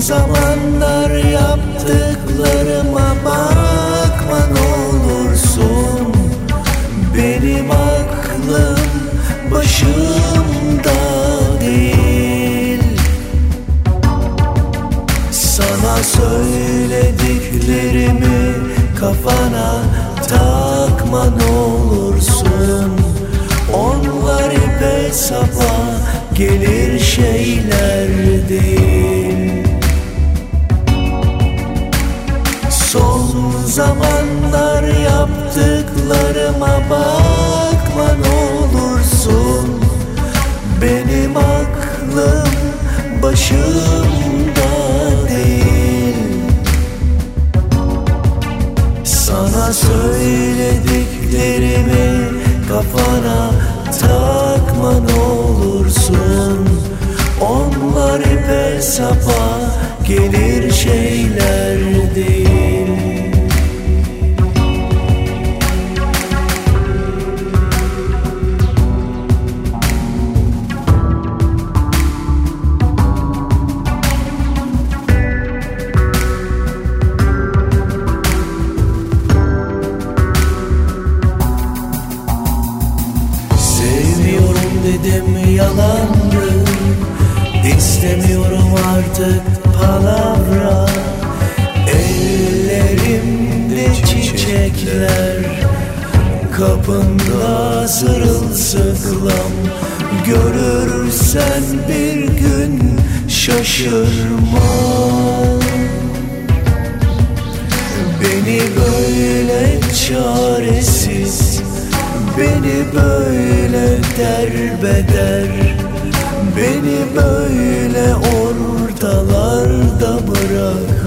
zamanlar yaptıklarıma bakma ne olursun. Benim aklım başımda değil. Sana söylediklerimi kafana takma ne olursun. Onlar ipe sapa gelir şeyler değil. Son zamanlar yaptıklarıma bakma ne olursun. Benim aklım başımda değil. Sana söylediklerimi kafana takma ne olursun. Onlar ipe sapa gelir şeyler değil. Dedim yalandı, istemiyorum artık palavra. Ellerimde çiçekler, kapında sırılsıklam. Görürsen bir gün şaşırma. Beni böyle çaresiz, beni böyle derbeder, beni böyle ortalarda bırak.